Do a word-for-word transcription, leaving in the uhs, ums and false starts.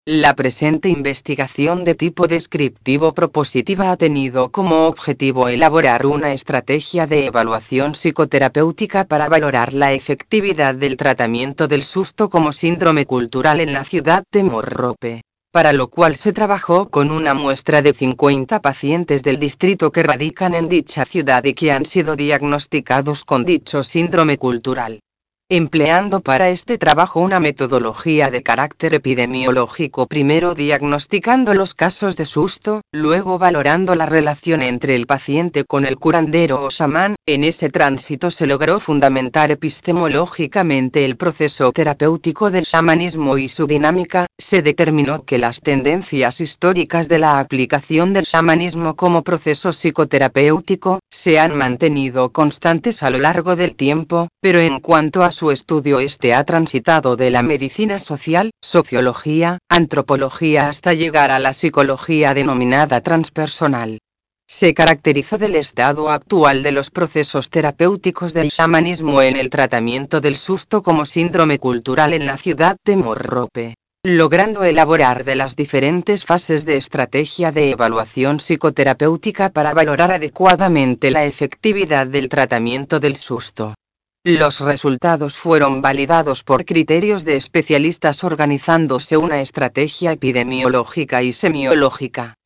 La presente investigación de tipo descriptivo propositiva ha tenido como objetivo elaborar una estrategia de evaluación psicoterapéutica para valorar la efectividad del tratamiento del susto como síndrome cultural en la ciudad de Morrope, para lo cual se trabajó con una muestra de cincuenta pacientes del distrito que radican en dicha ciudad y que han sido diagnosticados con dicho síndrome cultural, empleando para este trabajo una metodología de carácter epidemiológico, primero diagnosticando los casos de susto, luego valorando la relación entre el paciente con el curandero o chamán. En ese tránsito se logró fundamentar epistemológicamente el proceso terapéutico del chamanismo y su dinámica. Se determinó que las tendencias históricas de la aplicación del chamanismo como proceso psicoterapéutico se han mantenido constantes a lo largo del tiempo, pero en cuanto a su estudio, este ha transitado de la medicina social, sociología, antropología hasta llegar a la psicología denominada transpersonal. Se caracterizó del estado actual de los procesos terapéuticos del chamanismo en el tratamiento del susto como síndrome cultural en la ciudad de Morrope, logrando elaborar de las diferentes fases de estrategia de evaluación psicoterapéutica para valorar adecuadamente la efectividad del tratamiento del susto. Los resultados fueron validados por criterios de especialistas, organizándose una estrategia epidemiológica y semiológica.